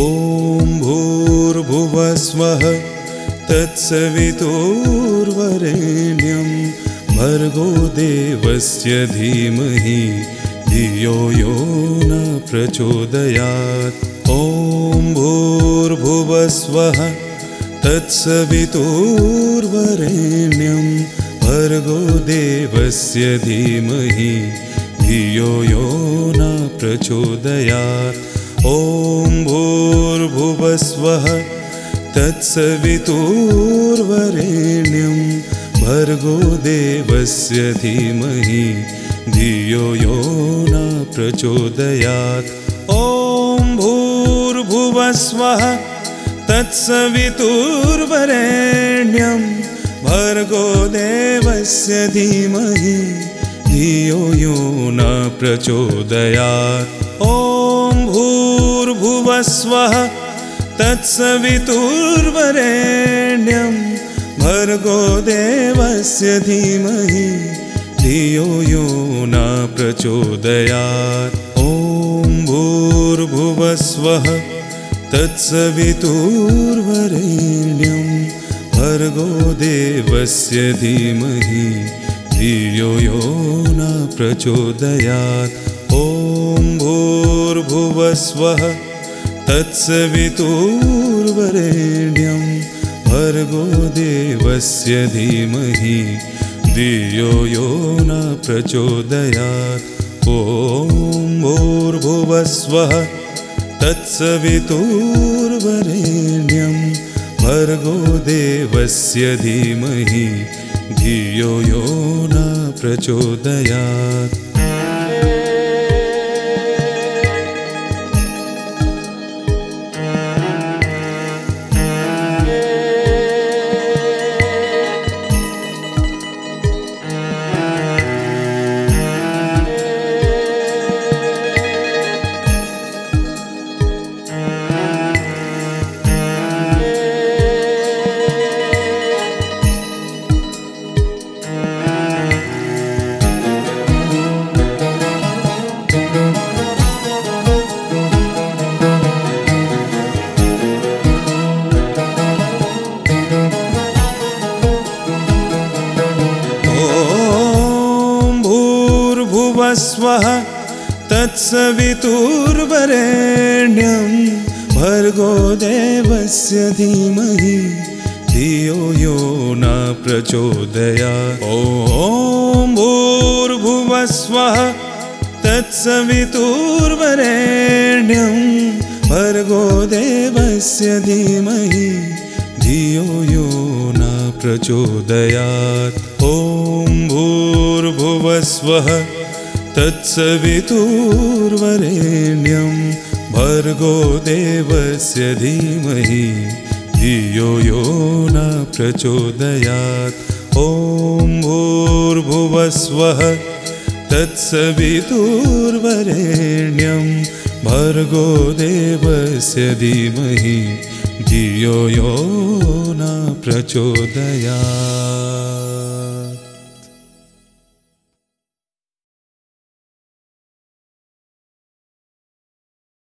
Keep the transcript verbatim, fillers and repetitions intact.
ॐ भूर्भुवस्वः तत्सवितुर्वरेण्यं भर्गो देवस्य धीमहि धियो यो न प्रचोदयात्। ॐ भूर्भुवस्वः तत्सवितुर्वरेण्यं भर्गो देवस्य धीमहि धियो यो न प्रचोदयात्। ॐ भूर्भुवस्वः तत्सवितुर्वरेण्यं भर्गो देवस्य धीमहि धियो यो न प्रचोदयात्। ॐ भूर्भुवस्वः तत्सवितुर्वरेण्यं भर्गो देवस्य धीमहि धियो यो न प्रचोदयात्। ॐ भूर्भुवस्वः तत्सवितुर्वरेण्यं भर्गो देवस्य धीमहि धियो यो न प्रचोदयात्। ॐ भूर्भुवस्वः तत्सवितुर्वरेण्यं भर्गो देवस्य धीमहि धियो यो न प्रचोदयात्। ॐ भूर्भुवस्वः तत्सवितुर्वरेण्यं भर्गो देवस्य धीमहि धियो यो न प्रचोदयात्। ॐ भूर्भुवस्वः तत्सवितुर्वरेण्यं भर्गो देवस्य धीमहि धियो यो न प्रचोदयात्। भूर्भुवस्वः तत्सवितुर्वरेण्यं भर्गो देवस्य धीमहि धियो यो न प्रचोदयात्। ॐ भूर्भुवस्वः तत्सवितुर्वरेण्यं भर्गो देवस्य धीमहि धियो यो न प्रचोदयात्। ॐ भूर्भुवस्वः तत्सवितुर्वरेण्यं भर्गो देवस्य धीमहि धियो यो न प्रचोदयात्। ॐ भूर्भुवस्वः तत्सवितुर्वरेण्यं भर्गो देवस्य धीमहि धियो यो न प्रचोदयात्।